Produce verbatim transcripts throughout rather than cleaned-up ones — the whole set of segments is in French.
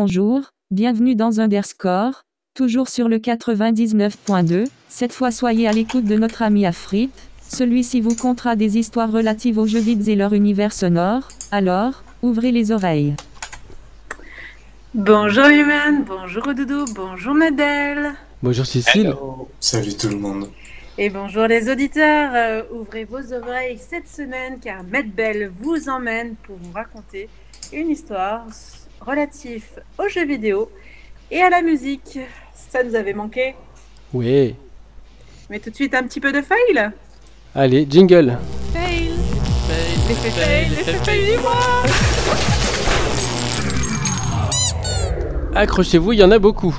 bonjour, bienvenue dans Underscore, toujours sur le quatre-vingt-dix-neuf point deux, cette fois soyez à l'écoute de notre ami Afrit, celui-ci vous contera des histoires relatives aux jeux vidéo et leur univers sonore, alors, ouvrez les oreilles. Bonjour Human, bonjour Doudou, bonjour Medel. Bonjour Cécile. Hello. Salut tout le monde. Et bonjour les auditeurs, euh, ouvrez vos oreilles cette semaine car Medbel vous emmène pour vous raconter une histoire relative aux jeux vidéo et à la musique. Ça nous avait manqué. Oui. Mais tout de suite un petit peu de fail. Allez, jingle. Fail. Fail. L'effet fail, l'effet fail, dis-moi. Accrochez-vous, il y en a beaucoup.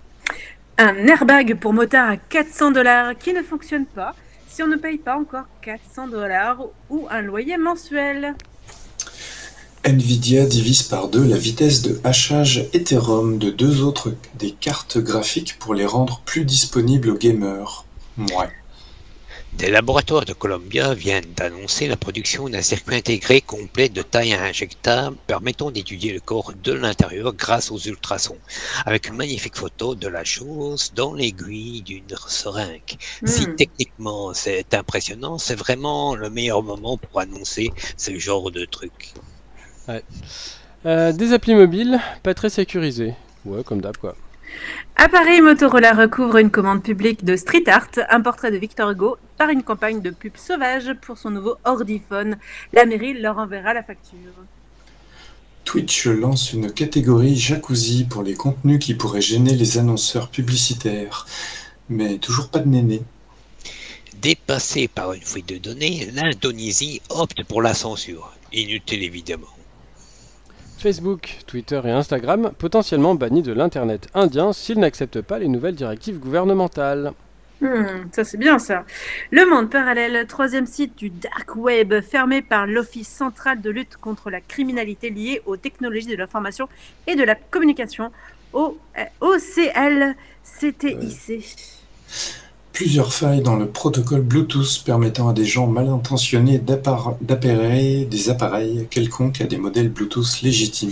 Un airbag pour motard à quatre cents dollars qui ne fonctionne pas si on ne paye pas encore quatre cents dollars ou un loyer mensuel. Nvidia divise par deux la vitesse de hachage Ethereum de deux autres des cartes graphiques pour les rendre plus disponibles aux gamers. Ouais. Des laboratoires de Columbia viennent d'annoncer la production d'un circuit intégré complet de taille injectable permettant d'étudier le corps de l'intérieur grâce aux ultrasons, avec une magnifique photo de la chose dans l'aiguille d'une seringue. Mmh. Si techniquement c'est impressionnant, c'est vraiment le meilleur moment pour annoncer ce genre de truc. Ouais. Euh, des applis mobiles, pas très sécurisées. Ouais, comme d'hab quoi. Appareil Motorola recouvre une commande publique de street art, un portrait de Victor Hugo, par une campagne de pub sauvage pour son nouveau ordiphone. La mairie leur enverra la facture. Twitch lance une catégorie jacuzzi pour les contenus qui pourraient gêner les annonceurs publicitaires. Mais toujours pas de néné. Dépassé par une fuite de données, l'Indonésie opte pour la censure. Inutile évidemment. Facebook, Twitter et Instagram potentiellement bannis de l'internet indien s'ils n'acceptent pas les nouvelles directives gouvernementales. Hmm, ça c'est bien ça. Le Monde Parallèle, troisième site du Dark Web, fermé par l'Office central de lutte contre la criminalité liée aux technologies de l'information et de la communication, O C L C T I C. Plusieurs failles dans le protocole Bluetooth permettant à des gens mal intentionnés d'appairer des appareils quelconques à des modèles Bluetooth légitimes.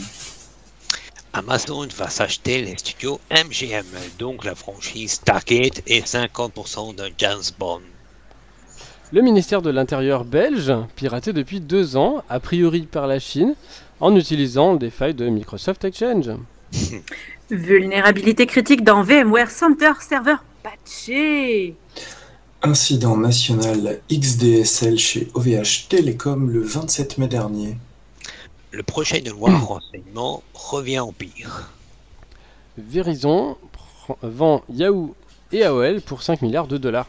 Amazon va s'acheter les studios M G M, donc la franchise Stargate et cinquante pour cent de James Bond. Le ministère de l'Intérieur belge, piraté depuis deux ans, a priori par la Chine, en utilisant des failles de Microsoft Exchange. Vulnérabilité critique dans VMware Center Server patché. Incident national X D S L chez O V H Telecom le vingt-sept mai dernier. Le projet de loi renseignement revient en pire. Verizon vend Yahoo et A O L pour cinq milliards de dollars.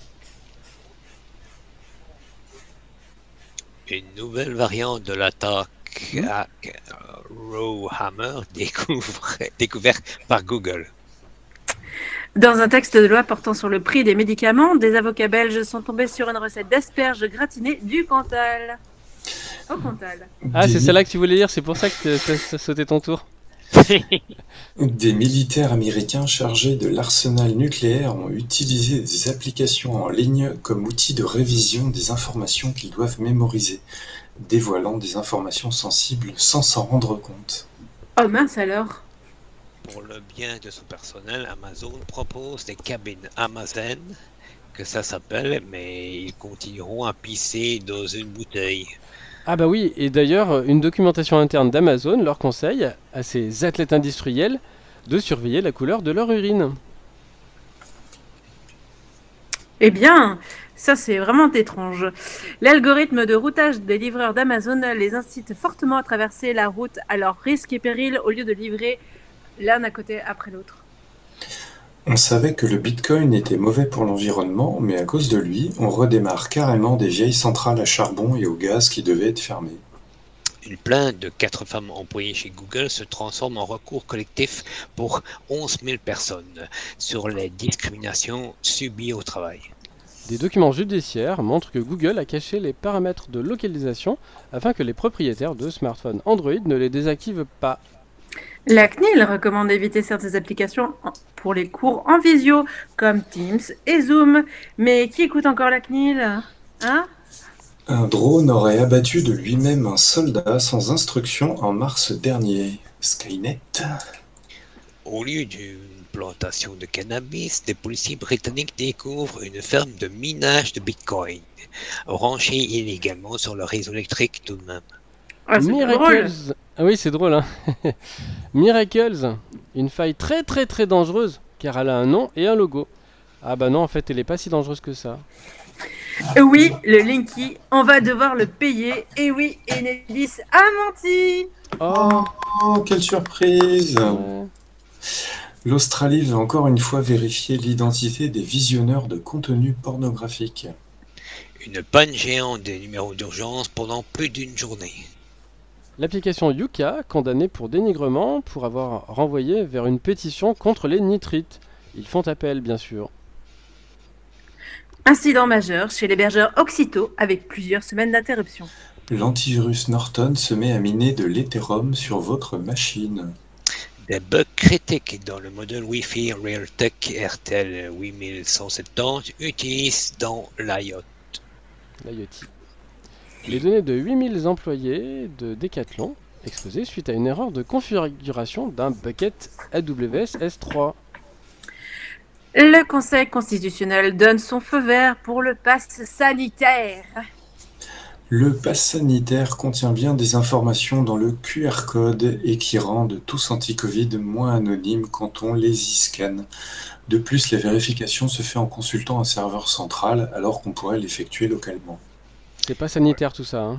Une nouvelle variante de l'attaque mmh. à Rowhammer découverte par Google. Dans un texte de loi portant sur le prix des médicaments, des avocats belges sont tombés sur une recette d'asperges gratinées du Cantal. Au Cantal. Ah, c'est celle-là que tu voulais lire, c'est pour ça que tu as sauté ton tour. Des militaires américains chargés de l'arsenal nucléaire ont utilisé des applications en ligne comme outil de révision des informations qu'ils doivent mémoriser, dévoilant des informations sensibles sans s'en rendre compte. Oh mince alors. Pour le bien de son personnel, Amazon propose des cabines Amazon, que ça s'appelle, mais ils continueront à pisser dans une bouteille. Ah bah oui, et d'ailleurs, une documentation interne d'Amazon leur conseille à ces athlètes industriels de surveiller la couleur de leur urine. Eh bien, ça c'est vraiment étrange. L'algorithme de routage des livreurs d'Amazon les incite fortement à traverser la route à leur risque et péril au lieu de livrer l'un à côté après l'autre. On savait que le Bitcoin était mauvais pour l'environnement, mais à cause de lui, on redémarre carrément des vieilles centrales à charbon et au gaz qui devaient être fermées. Une plainte de quatre femmes employées chez Google se transforme en recours collectif pour onze mille personnes sur les discriminations subies au travail. Des documents judiciaires montrent que Google a caché les paramètres de localisation afin que les propriétaires de smartphones Android ne les désactivent pas. La C N I L recommande d'éviter certaines applications pour les cours en visio, comme Teams et Zoom. Mais qui écoute encore la C N I L, hein ? Un drone aurait abattu de lui-même un soldat sans instruction en mars dernier. Skynet ? Au lieu d'une plantation de cannabis, des policiers britanniques découvrent une ferme de minage de bitcoin, branchée illégalement sur le réseau électrique tout de même. Ah, c'est pas drôle. Miracles. Ah oui, c'est drôle, hein. Miracles, une faille très très très dangereuse, car elle a un nom et un logo. Ah bah non, en fait, elle est pas si dangereuse que ça. Euh, Oui, le Linky, on va devoir le payer. Et oui, Enedis a menti. Oh, Oh, quelle surprise! ouais. L'Australie veut encore une fois vérifier l'identité des visionneurs de contenu pornographique. Une panne géante des numéros d'urgence pendant plus d'une journée. L'application Yuka, condamnée pour dénigrement pour avoir renvoyé vers une pétition contre les nitrites. Ils font appel, bien sûr. Incident majeur chez l'hébergeur Oxito avec plusieurs semaines d'interruption. L'antivirus Norton se met à miner de l'Ethereum sur votre machine. Des bugs critiques dans le modèle Wi-Fi Realtek R T L huit mille cent soixante-dix utilisent dans l'IoT. L'IoT. Les données de huit mille employés de Decathlon exposées suite à une erreur de configuration d'un bucket A W S S trois. Le Conseil constitutionnel donne son feu vert pour le pass sanitaire. Le pass sanitaire contient bien des informations dans le Q R code et qui rendent tous anti-Covid moins anonymes quand on les y-scanne. De plus, la vérification se fait en consultant un serveur central alors qu'on pourrait l'effectuer localement. C'est pas sanitaire tout ça, hein.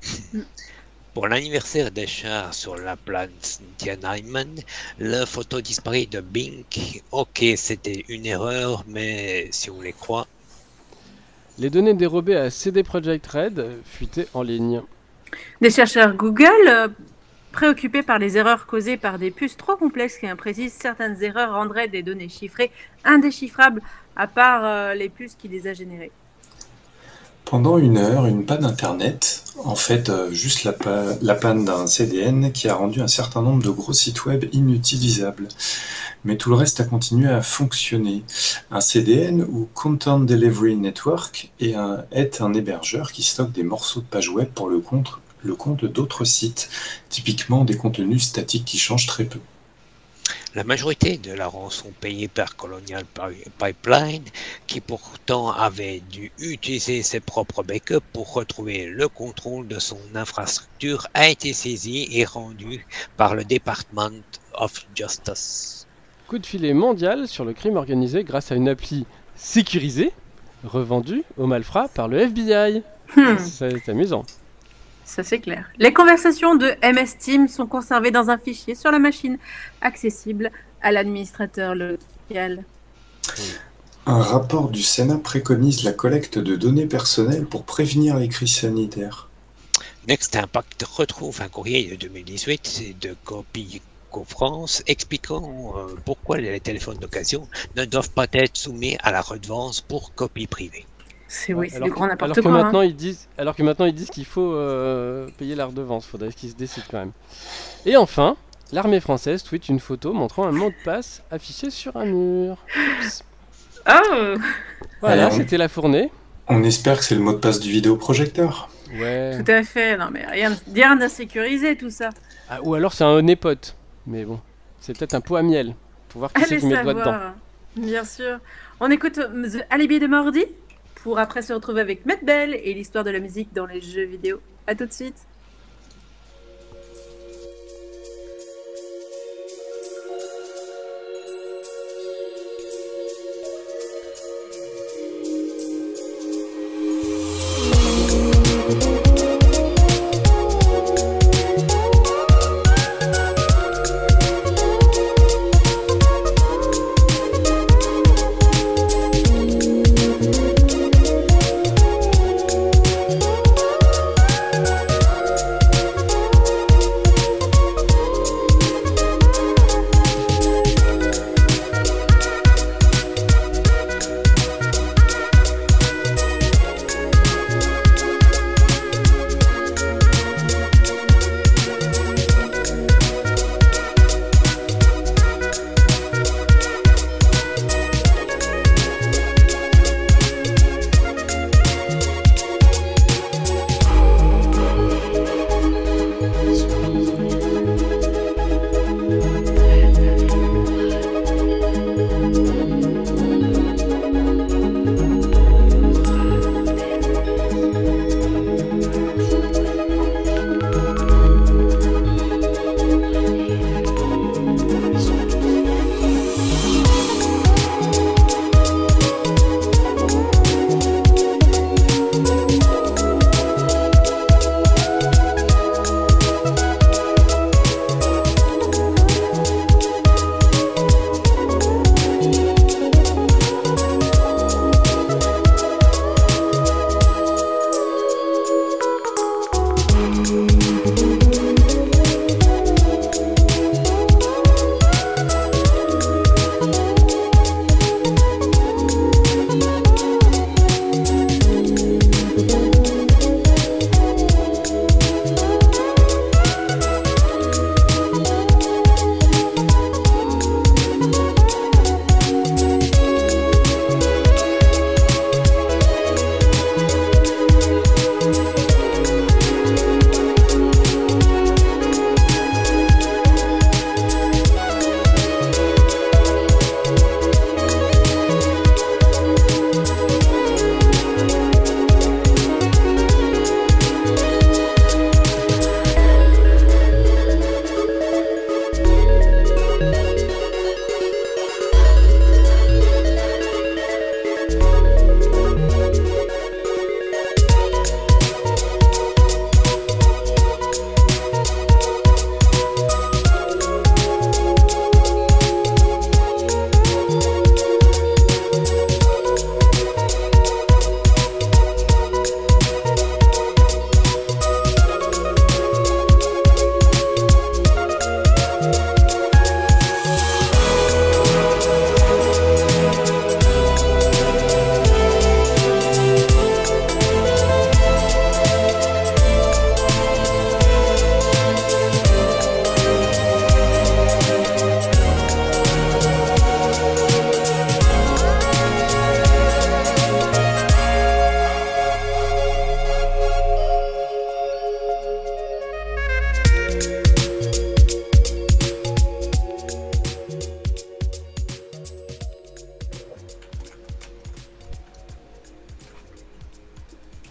Pour l'anniversaire des chars sur la planète Tiananmen, la photo disparaît de Bing. Ok, c'était une erreur, mais si on les croit. Les données dérobées à C D Projekt Red fuitées en ligne. Des chercheurs Google, euh, préoccupés par les erreurs causées par des puces trop complexes et imprécises, certaines erreurs rendraient des données chiffrées indéchiffrables, à part euh, les puces qui les a générées. Pendant une heure, une panne internet, en fait euh, juste la, pa- la panne d'un C D N qui a rendu un certain nombre de gros sites web inutilisables. Mais tout le reste a continué à fonctionner. Un C D N ou Content Delivery Network est un, est un hébergeur qui stocke des morceaux de pages web pour le compte, le compte d'autres sites, typiquement des contenus statiques qui changent très peu. La majorité de la rançon payée par Colonial Pipeline, qui pourtant avait dû utiliser ses propres backups pour retrouver le contrôle de son infrastructure, a été saisie et rendue par le Department of Justice. Coup de filet mondial sur le crime organisé grâce à une appli sécurisée, revendue aux malfrats par le F B I. Hmm, C'est amusant. ça c'est clair. Les conversations de M S Team sont conservées dans un fichier sur la machine, accessible à l'administrateur local. Un rapport du Sénat préconise la collecte de données personnelles pour prévenir les crises sanitaires. Next Impact retrouve un courrier de deux mille dix-huit de Copy France expliquant euh, pourquoi les téléphones d'occasion ne doivent pas être soumis à la redevance pour copie privée. C'est oui, c'est alors du que- grand alors n'importe que quoi. maintenant hein. ils disent, alors que maintenant ils disent qu'il faut euh, payer la redevance. Faudrait qu'ils se décident quand même. Et enfin, l'armée française tweet une photo montrant un mot de passe affiché sur un mur. Oups. Oh, Voilà, Alors, c'était la fournée. On espère que c'est le mot de passe du vidéoprojecteur. Ouais. tout à fait. Non mais rien, rien d'insécurisé tout ça. Ah, ou alors c'est un népote. Mais bon, c'est peut-être un pot à miel. Faut voir qui c'est Allez qui met le doigt dedans. savoir. Bien sûr. On écoute euh, The Alibi de Mordi pour après se retrouver avec Matt Bell et l'histoire de la musique dans les jeux vidéo. À tout de suite.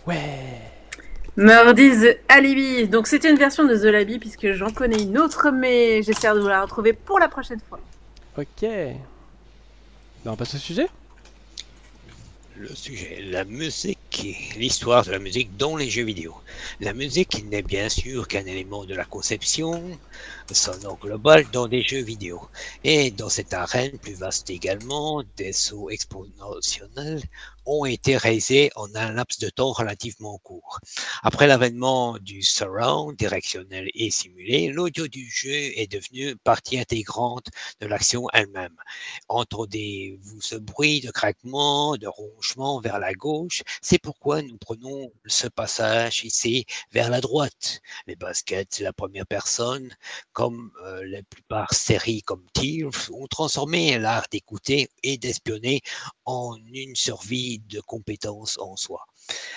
Ouais. Murdy's Alibi. Donc c'était une version de The Labi puisque j'en connais une autre, mais j'espère de vous la retrouver pour la prochaine fois. Ok. Ben, on passe au sujet. Le sujet, la musique, l'histoire de la musique dans les jeux vidéo. La musique n'est bien sûr qu'un élément de la conception sonore globale dans des jeux vidéo. Et dans cette arène plus vaste également, des sauts exponentiels ont été réalisés en un laps de temps relativement court. Après l'avènement du surround directionnel et simulé, l'audio du jeu est devenu partie intégrante de l'action elle-même. Entendez-vous ce bruit de craquement, de ronchement vers la gauche? C'est pourquoi nous prenons ce passage ici vers la droite. Les baskets, la première personne, comme euh, la plupart séries comme Thieves, ont transformé l'art d'écouter et d'espionner en une survie de compétences en soi.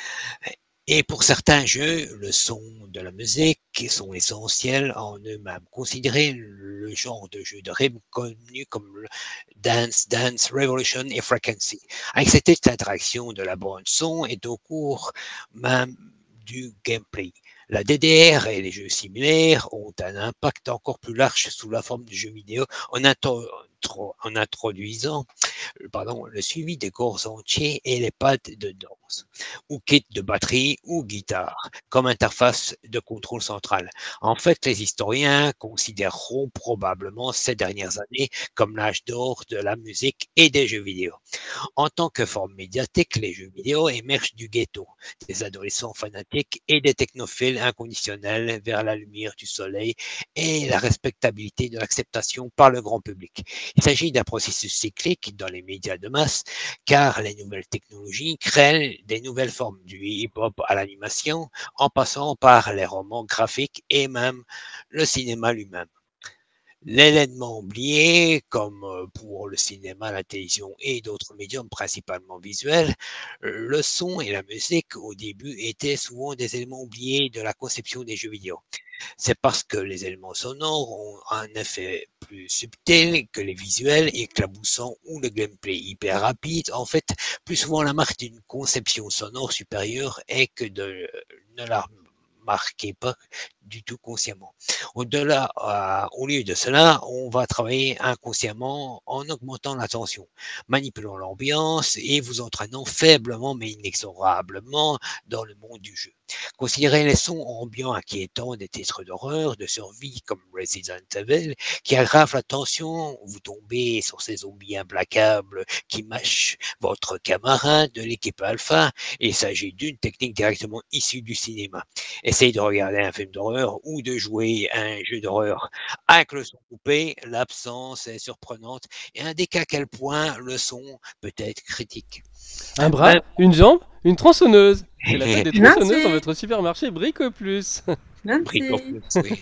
Et pour certains jeux, le son de la musique sont essentiels en eux-mêmes. Considérez le genre de jeu de rythme connu comme le Dance Dance Revolution et Frequency. Avec cette interaction de la bande son est au cours même du gameplay. La D D R et les jeux similaires ont un impact encore plus large sous la forme de jeux vidéo en, intro en introduisant pardon, le suivi des corps entiers et les pads de danse, ou kit de batterie ou guitare, comme interface de contrôle central. En fait, les historiens considéreront probablement ces dernières années comme l'âge d'or de la musique et des jeux vidéo. En tant que forme médiatique, les jeux vidéo émergent du ghetto, des adolescents fanatiques et des technophiles inconditionnels vers la lumière du soleil et la respectabilité de l'acceptation par le grand public. Il s'agit d'un processus cyclique dans les médias de masse, car les nouvelles technologies créent des nouvelles formes du hip-hop à l'animation, en passant par les romans graphiques et même le cinéma lui-même. L'élément oublié, comme pour le cinéma, la télévision et d'autres médiums principalement visuels, le son et la musique au début étaient souvent des éléments oubliés de la conception des jeux vidéo. C'est parce que les éléments sonores ont un effet plus subtil que les visuels, éclaboussants ou le gameplay hyper rapide. En fait, plus souvent la marque d'une conception sonore supérieure est que de ne la marquez pas du tout consciemment. Au-delà, euh, au lieu de cela, on va travailler inconsciemment en augmentant la tension, manipulant l'ambiance et vous entraînant faiblement mais inexorablement dans le monde du jeu. Considérez les sons ambiants inquiétants des titres d'horreur, de survie comme Resident Evil, qui aggravent la tension, vous tombez sur ces zombies implacables qui mâchent votre camarade de l'équipe alpha, et il s'agit d'une technique directement issue du cinéma. Essayez de regarder un film d'horreur ou de jouer à un jeu d'horreur avec le son coupé, l'absence est surprenante et indique à quel point le son peut être critique. Un bras, Même... une jambe, une tronçonneuse. C'est la fête des tronçonneuses dans votre supermarché Brico Plus. Brico Plus, oui.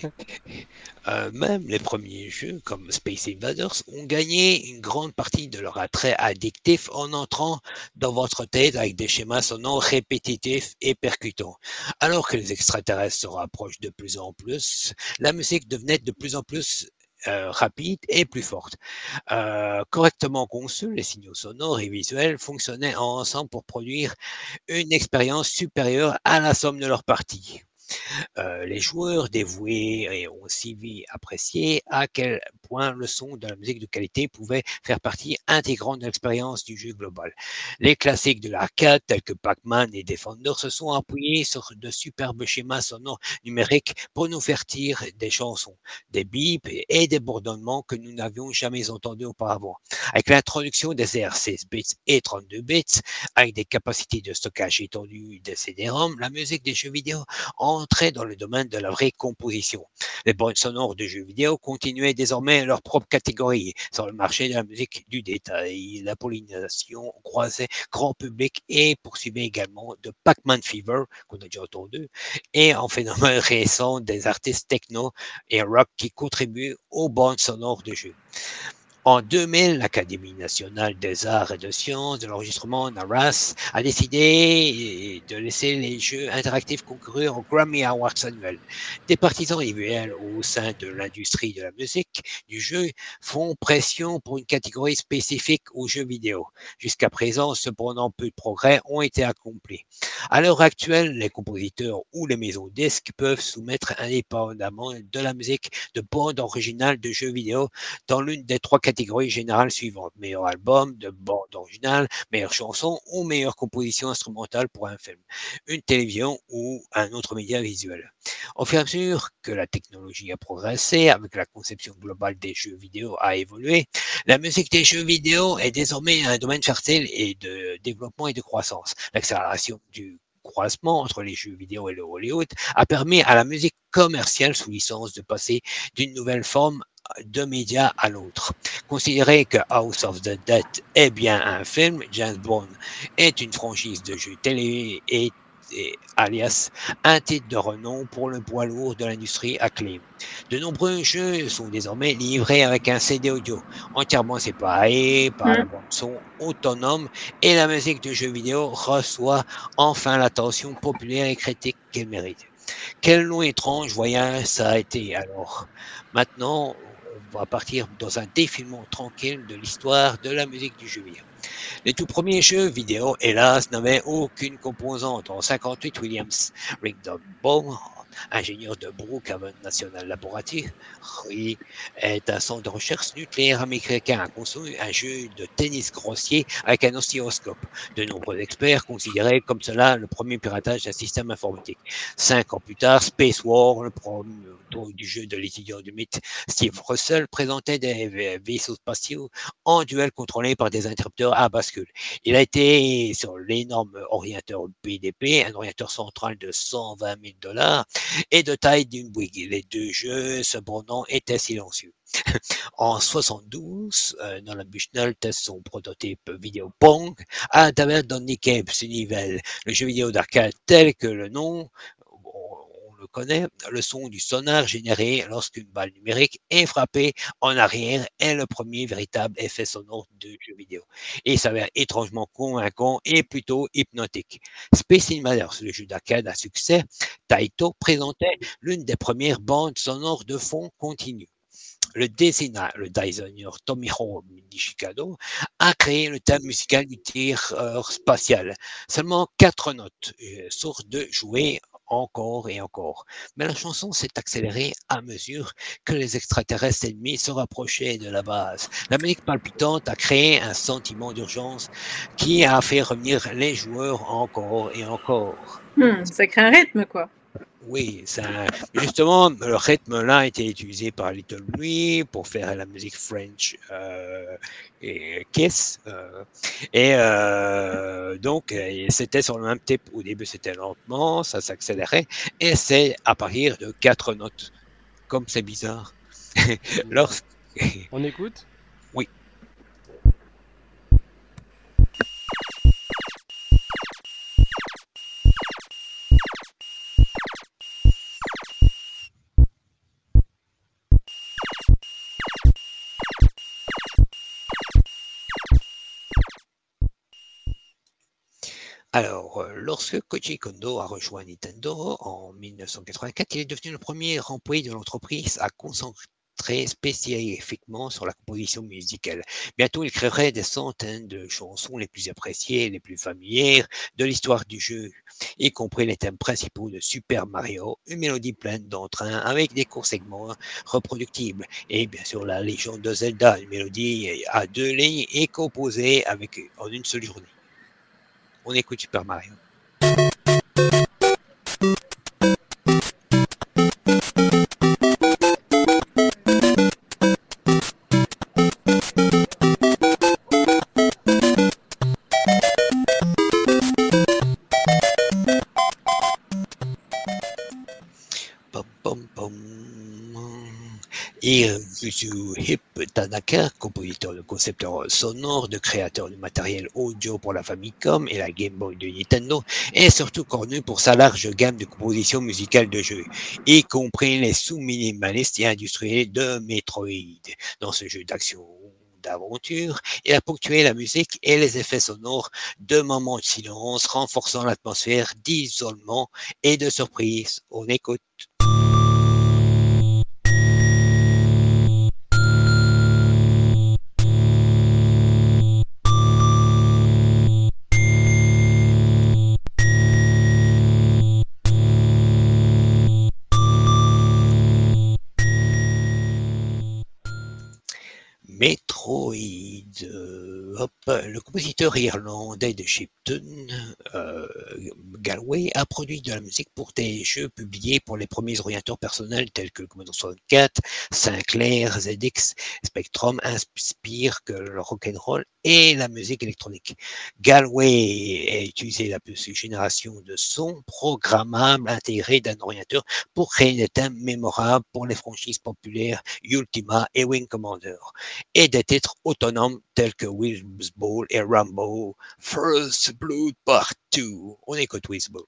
Euh, même les premiers jeux comme Space Invaders ont gagné une grande partie de leur attrait addictif en entrant dans votre tête avec des schémas sonores répétitifs et percutants. Alors que les extraterrestres se rapprochent de plus en plus, la musique devenait de plus en plus Euh, rapide et plus forte. Euh, correctement conçus, les signaux sonores et visuels fonctionnaient ensemble pour produire une expérience supérieure à la somme de leurs parties. Euh, les joueurs dévoués ont aussi vu apprécier à quel point le son de la musique de qualité pouvait faire partie intégrante de l'expérience du jeu global. Les classiques de l'arcade tels que Pac-Man et Defender se sont appuyés sur de superbes schémas sonores numériques pour nous faire tirer des chansons, des bips et des bourdonnements que nous n'avions jamais entendus auparavant. Avec l'introduction des R seize bits et trente-deux bits, avec des capacités de stockage étendues des C D-ROM, la musique des jeux vidéo entrait dans le domaine de la vraie composition. Les bandes sonores de jeux vidéo continuaient désormais leur propre catégorie sur le marché de la musique du détail. La pollinisation croisait grand public et poursuivait également de Pac-Man Fever, qu'on a déjà entendu, et en phénomène récent des artistes techno et rock qui contribuent aux bandes sonores de jeux. En deux mille, l'Académie nationale des arts et des sciences de l'enregistrement, NARAS, a décidé de laisser les jeux interactifs concourir aux Grammy Awards annuels. Des partisans individuels au sein de l'industrie de la musique du jeu font pression pour une catégorie spécifique aux jeux vidéo. Jusqu'à présent, cependant, peu de progrès ont été accomplis. À l'heure actuelle, les compositeurs ou les maisons disques peuvent soumettre indépendamment de la musique de bandes originales de jeux vidéo dans l'une des trois catégories générales suivantes: meilleur album de bande originale, meilleure chanson ou meilleure composition instrumentale pour un film, une télévision ou un autre média visuel. Au fur et à mesure que la technologie a progressé, avec la conception globale des jeux vidéo a évolué, la musique des jeux vidéo est désormais un domaine fertile et de développement et de croissance. L'accélération du croisement entre les jeux vidéo et le Hollywood a permis à la musique commerciale sous licence de passer d'une nouvelle forme de média à l'autre. Considérez que House of the Dead est bien un film, James Bond est une franchise de jeux télé et, et alias un titre de renom pour le poids lourd de l'industrie Acclaim. De nombreux jeux sont désormais livrés avec un C D audio entièrement séparé par la Mm. bande son autonome et la musique de jeux vidéo reçoit enfin l'attention populaire et critique qu'elle mérite. Quel long étrange voyage ça a été alors. Maintenant, on va partir dans un défilement tranquille de l'histoire de la musique du jeu vidéo. Les tout premiers jeux vidéo, hélas, n'avaient aucune composante. En cinquante-huit, Williams Rigdon, ingénieur de Brookhaven National Laboratory, est un centre de recherche nucléaire américain, a conçu un jeu de tennis grossier avec un oscilloscope. De nombreux experts considéraient comme cela le premier piratage d'un système informatique. Cinq ans plus tard, Space War, le premier du jeu de l'étudiant du mythe Steve Russell, présentait des vaisseaux spatiaux en duel contrôlés par des interrupteurs à bascule. Il a été sur l'énorme ordinateur B D P, un ordinateur central de cent vingt mille dollars et de taille d'une Bouygues. Les deux jeux, cependant, étaient silencieux. En soixante-douze, euh, Nolan Bushnell teste son prototype vidéo Pong à travers Donny Cape Nivelle, le jeu vidéo d'arcade tel que le nom on le connaît, le son du sonar généré lorsqu'une balle numérique est frappée en arrière est le premier véritable effet sonore de jeu vidéo. Et il s'avère étrangement convaincant et plutôt hypnotique. Space Invaders, le jeu d'arcade à succès, Taito présentait l'une des premières bandes sonores de fond continu. Le designer, le designer Tomohiro Nishikado a créé le thème musical du tireur spatial. Seulement quatre notes, euh, source de jouer encore et encore. Mais la chanson s'est accélérée à mesure que les extraterrestres ennemis se rapprochaient de la base. La musique palpitante a créé un sentiment d'urgence qui a fait revenir les joueurs encore et encore. Hmm, ça crée un rythme, quoi. Oui, ça, justement, le rythme-là a été utilisé par Little Louis pour faire la musique French euh, et Kiss. Euh, et euh, donc, c'était sur le même type. Au début, c'était lentement, ça s'accélérait. Et c'est à partir de quatre notes. Comme c'est bizarre. Lorsque... On écoute? Oui. Alors, euh, lorsque Koji Kondo a rejoint Nintendo en mille neuf cent quatre-vingt-quatre, il est devenu le premier employé de l'entreprise à concentrer spécifiquement sur la composition musicale. Bientôt, il créerait des centaines de chansons les plus appréciées et les plus familières de l'histoire du jeu, y compris les thèmes principaux de Super Mario, une mélodie pleine d'entrain avec des courts segments reproductibles, et bien sûr la légende de Zelda, une mélodie à deux lignes et composée avec, en une seule journée. On écoute Super Mario. Pom, pom, pom. Hiroyuki Tanaka, compositeur de concepteur sonore, de créateur de matériel audio pour la Famicom et la Game Boy de Nintendo, est surtout connu pour sa large gamme de compositions musicales de jeux, y compris les sous-minimalistes et industriels de Metroid. Dans ce jeu d'action d'aventure. Il a ponctué la musique et les effets sonores de moments de silence, renforçant l'atmosphère d'isolement et de surprise. On écoute. Metroid. Euh, hop, le compositeur irlandais de Shipton, euh, Galway, a produit de la musique pour des jeux publiés pour les premiers ordinateurs personnels tels que le Commodore soixante-quatre, Sinclair, Z X, Spectrum, inspire que le rock'n'roll et la musique électronique. Galway a utilisé la plus génération de sons programmables intégrés d'un ordinateur pour créer des thèmes mémorables pour les franchises populaires Ultima et Wing Commander, et des titres autonomes tels que Wizball et Rambo First Blood Part deux. On écoute Wizball.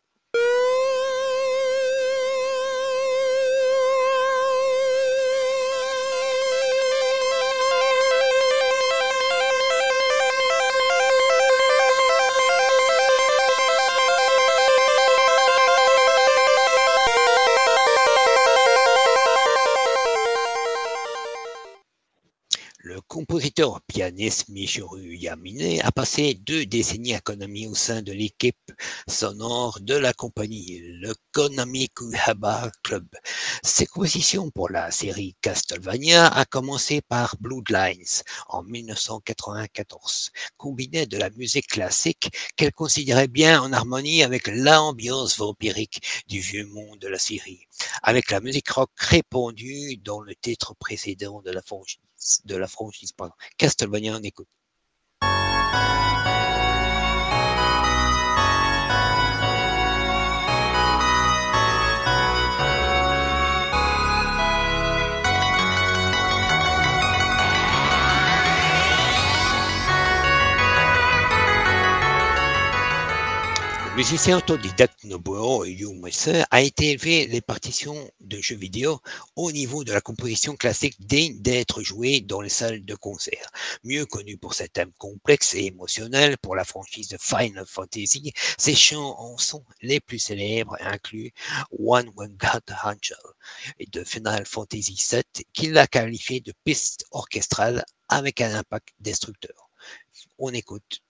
Le compositeur pianiste Michiru Yamane a passé deux décennies à Konami au sein de l'équipe sonore de la compagnie, le Konami Kuwabara Club. Ses compositions pour la série Castlevania a commencé par Bloodlines en mille neuf cent quatre-vingt-quatorze, combiné de la musique classique qu'elle considérait bien en harmonie avec l'ambiance vampirique du vieux monde de la série, avec la musique rock répandue dans le titre précédent de la franchise. de la franchise, pardon. Castlevania, on écoute. Le musicien autodidacte Nobuo Uematsu a été élevé les partitions de jeux vidéo au niveau de la composition classique digne d'être jouée dans les salles de concert. Mieux connu pour ses thèmes complexes et émotionnels pour la franchise de Final Fantasy, ses chansons les plus célèbres incluent One Winged Angel et de Final Fantasy sept, qu'il a qualifié de piste orchestrale avec un impact destructeur. On écoute.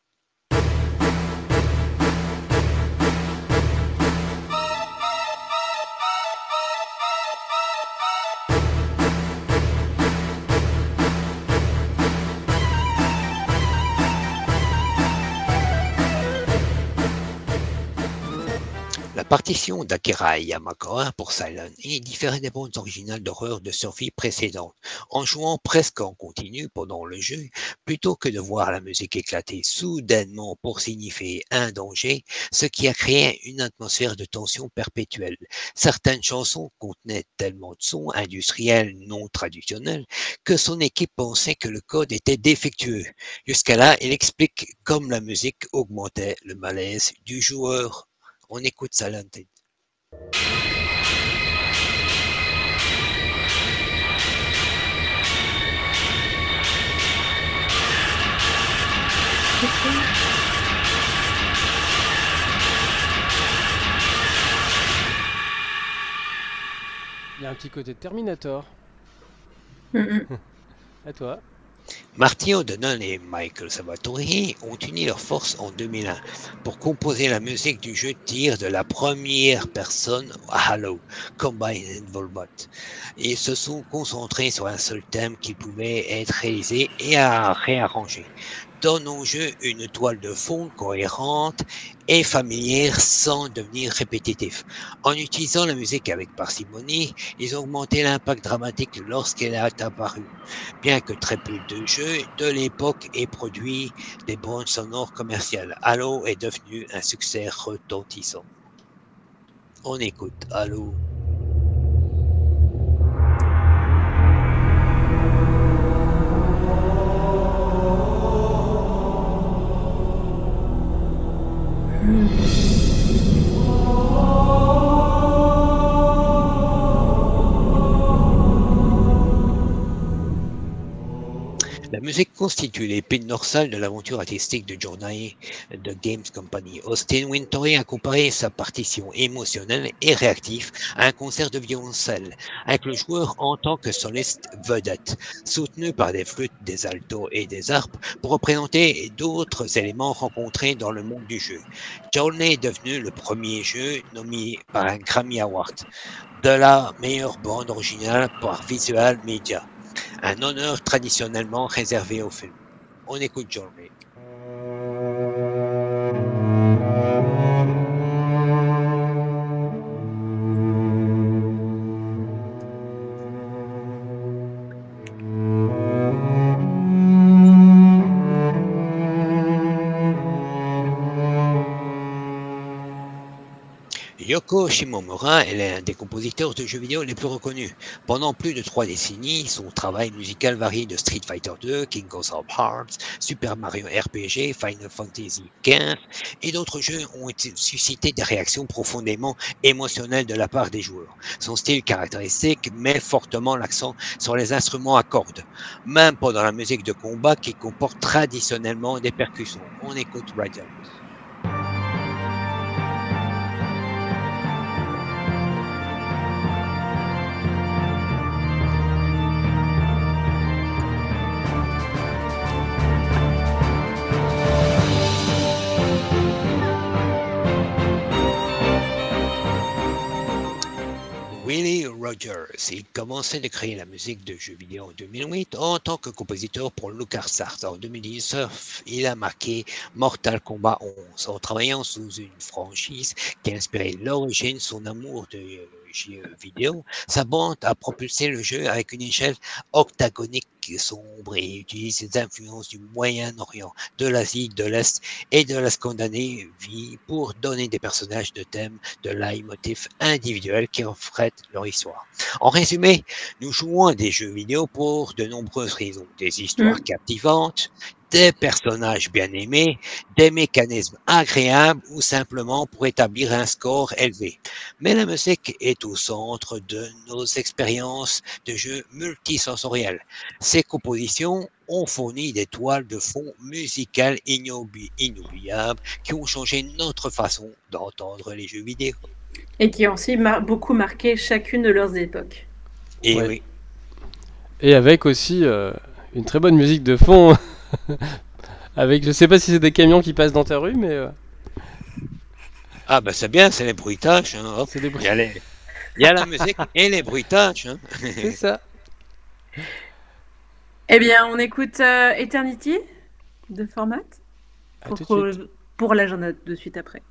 La partition d'Akira Yamaoka pour Silent Hill différait des bandes originales d'horreur de Sophie précédentes, en jouant presque en continu pendant le jeu, plutôt que de voir la musique éclater soudainement pour signifier un danger, ce qui a créé une atmosphère de tension perpétuelle. Certaines chansons contenaient tellement de sons industriels non traditionnels que son équipe pensait que le code était défectueux. Jusqu'à là, il explique comme la musique augmentait le malaise du joueur. On écoute Silent Hill. Il y a un petit côté de Terminator. Mm-hmm. À toi. Marty O'Donnell et Michael Salvatore ont uni leurs forces en deux mille un pour composer la musique du jeu de tir de la première personne Halo, Combined Involvement. Ils se sont concentrés sur un seul thème qui pouvait être réalisé et à réarranger. Donne au jeu une toile de fond cohérente et familière sans devenir répétitif. En utilisant la musique avec parcimonie, ils ont augmenté l'impact dramatique lorsqu'elle est apparue. Bien que très peu de jeux de l'époque aient produit des bandes sonores commerciales, Halo est devenu un succès retentissant. On écoute Halo. La musique constitue l'épine dorsale de l'aventure artistique de Journey de Games Company. Austin Wintory a comparé sa partition émotionnelle et réactive à un concert de violoncelle, avec le joueur en tant que soliste vedette, soutenu par des flûtes, des altos et des harpes pour représenter d'autres éléments rencontrés dans le monde du jeu. Journey est devenu le premier jeu nommé par un Grammy Award de la meilleure bande originale par Visual Media, un honneur traditionnellement réservé au film. On écoute Journey. Yoko Shimomura est l'un des compositeurs de jeux vidéo les plus reconnus. Pendant plus de trois décennies, son travail musical varie de Street Fighter deux, King of Hearts, Super Mario R P G, Final Fantasy quinze et d'autres jeux ont été- suscité des réactions profondément émotionnelles de la part des joueurs. Son style caractéristique met fortement l'accent sur les instruments à cordes, même pendant la musique de combat qui comporte traditionnellement des percussions. On écoute Radiant. Willie Rogers, il commençait de créer la musique de jeux vidéo en deux mille huit en tant que compositeur pour LucasArts. En deux mille dix-neuf, il a marqué Mortal Kombat onze en travaillant sous une franchise qui a inspiré l'origine, son amour de euh, jeux vidéo. Sa bande a propulsé le jeu avec une échelle octagonique sombre et utilise les influences du Moyen-Orient, de l'Asie, de l'Est et de la Scandinavie pour donner des personnages de thème de leitmotiv individuels qui reflètent leur histoire. En résumé, nous jouons à des jeux vidéo pour de nombreuses raisons. Des histoires Mm. captivantes, des personnages bien aimés, des mécanismes agréables ou simplement pour établir un score élevé. Mais la musique est au centre de nos expériences de jeu multisensorielles. Ces compositions ont fourni des toiles de fond musicales inoubi- inoubliables qui ont changé notre façon d'entendre les jeux vidéo. Et qui ont aussi mar- beaucoup marqué chacune de leurs époques. Et Ouais. oui, Et avec aussi euh, une très bonne musique de fond. Avec, je sais pas si c'est des camions qui passent dans ta rue, mais euh, ah ben c'est bien, c'est les bruitages. Hein, hop. c'est des Il y bruits. a, les- il y a la musique et les bruitages. Hein. C'est ça. Eh bien, on écoute euh, Eternity de Format À pour, tout de suite. pour l'agenda de suite après.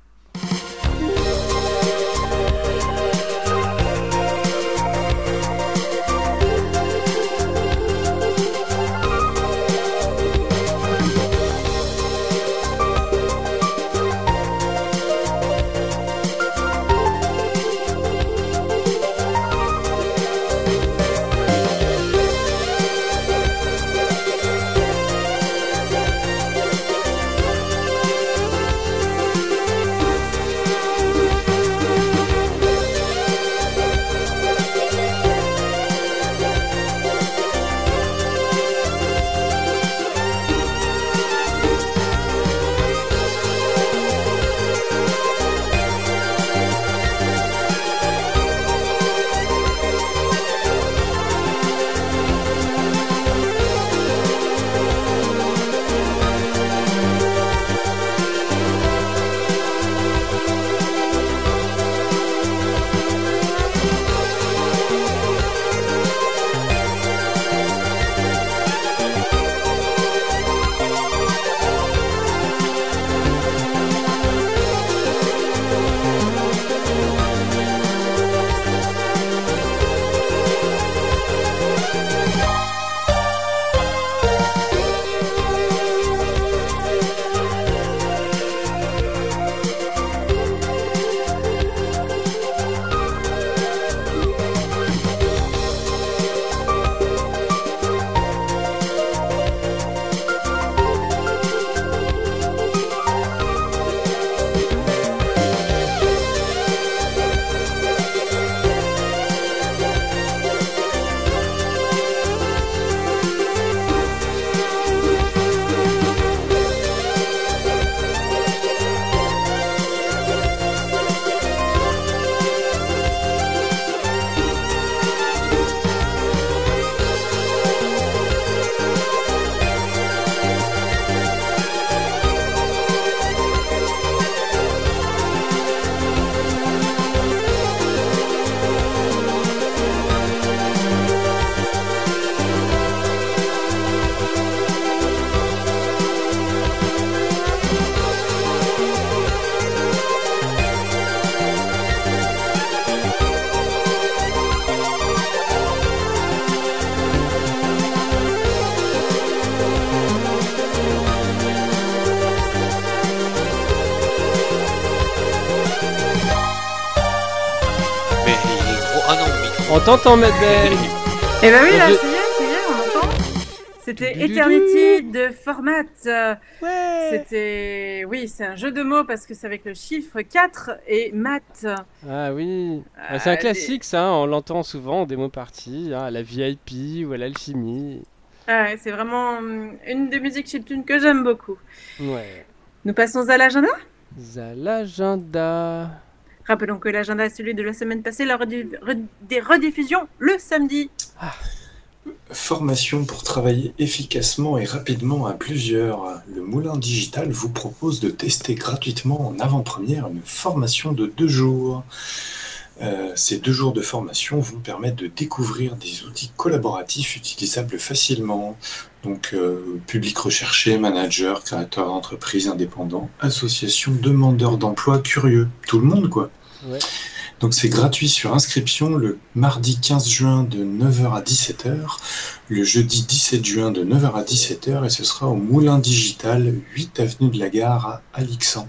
On t'entend, Medbel. Eh ben oui, là, Je- ça y est, ça y est, on entend. C'était Du- du- du- Eternity de Format. Euh, Ouais. C'était... Oui, c'est un jeu de mots parce que c'est avec le chiffre quatre et maths. Ah oui. Ah, c'est un Euh, classique, ça. On l'entend souvent en démo party, hein, à la V I P ou à l'alchimie. Ah ouais, c'est vraiment hum, une des musiques chiptunes que j'aime beaucoup. Ouais. Nous passons à l'agenda. À l'agenda. Rappelons que l'agenda est celui de la semaine passée, la redi- re- des rediffusions le samedi. Formation pour travailler efficacement et rapidement à plusieurs. Le Moulin Digital vous propose de tester gratuitement en avant-première une formation de deux jours. Euh, ces deux jours de formation vont permettre de découvrir des outils collaboratifs utilisables facilement. Donc, euh, public recherché, manager, créateur d'entreprise, indépendant, association, demandeurs d'emploi, curieux. Tout le monde, quoi. Ouais. Donc c'est gratuit sur inscription le mardi quinze juin de neuf heures à dix-sept heures, le jeudi dix-sept juin de neuf heures à dix-sept heures et ce sera au Moulin Digital, huit avenue de la Gare à Alixan.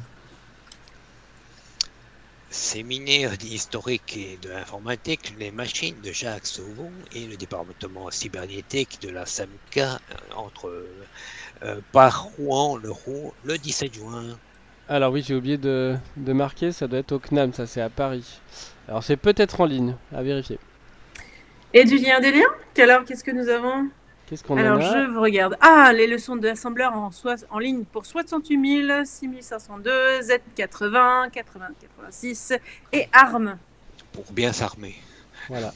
Séminaire d'historique et de l'informatique, les machines de Jacques Sauvon et le département cybernétique de la S A M K euh, entre euh, par Rouen, le Rouen, le dix-sept juin. Alors oui, j'ai oublié de, de marquer, ça doit être au C N A M, ça c'est à Paris. Alors c'est peut-être en ligne, à vérifier. Et du lien des liens. Alors, qu'est-ce que nous avons? Qu'est-ce qu'on Alors, en a? je vous regarde. Ah, les leçons d'assembleur en, soi- en ligne pour soixante-huit mille, six mille cinq cent deux, Z quatre-vingts, quatre-vingts, quatre-vingt-six et ARM. Pour bien s'armer. Voilà.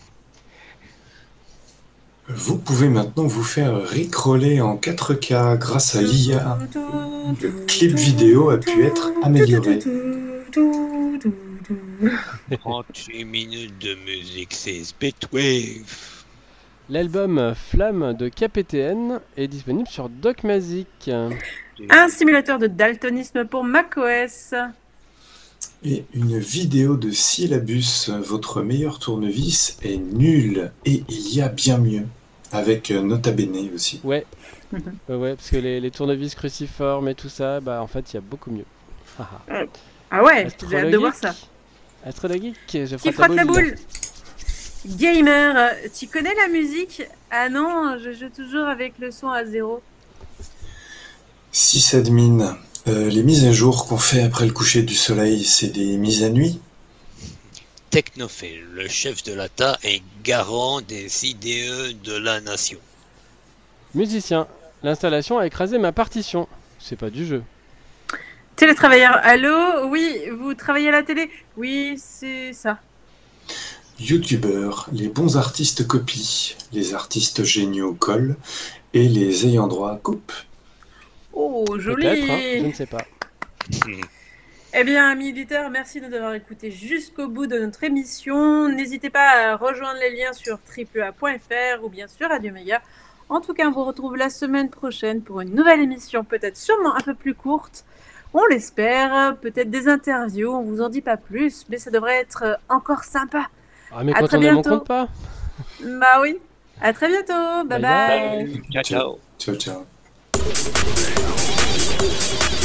Vous pouvez maintenant vous faire rickroller en quatre K grâce à l'I A. Le clip vidéo a pu être amélioré. trente-huit minutes de musique, c'est Bitwave. L'album Flamme de K P T N est disponible sur DocMagic. Un simulateur de daltonisme pour macOS. Et une vidéo de Syllabus, votre meilleur tournevis est nul et il y a bien mieux. Avec euh, Nota Bene aussi. Ouais. Mhm. Ouais, ouais, parce que les, les tournevis cruciformes et tout ça, bah en fait il y a beaucoup mieux. Ah, ah. Ah ouais, j'ai hâte de voir ça. Astrologique, je Qui frotte frotte la boule? Gamer, euh, tu connais la musique? Ah non, je joue toujours avec le son à zéro. Sysadmin, euh, les mises à jour qu'on fait après le coucher du soleil, c'est des mises à nuit? Technophile, le chef de l'A T A est garant des I D E de la nation. Musicien, l'installation a écrasé ma partition. C'est pas du jeu. Télétravailleur, allô? Oui, vous travaillez à la télé? Oui, c'est ça. Youtubeur, les bons artistes copient, les artistes géniaux collent et les ayants droit coupent. Oh, joli! Peut-être, hein, je ne sais pas. Eh bien, amis éditeurs, merci de nous avoir écoutés jusqu'au bout de notre émission. N'hésitez pas à rejoindre les liens sur triple a point f r ou bien sur Radio Méga. En tout cas, on vous retrouve la semaine prochaine pour une nouvelle émission, peut-être sûrement un peu plus courte. On l'espère, peut-être des interviews, on vous en dit pas plus, mais ça devrait être encore sympa. Ah mais À quand très on aime, on bientôt. compte pas. Bah oui, à très bientôt, bye Bye bye. bye. Ciao, ciao. Ciao, ciao.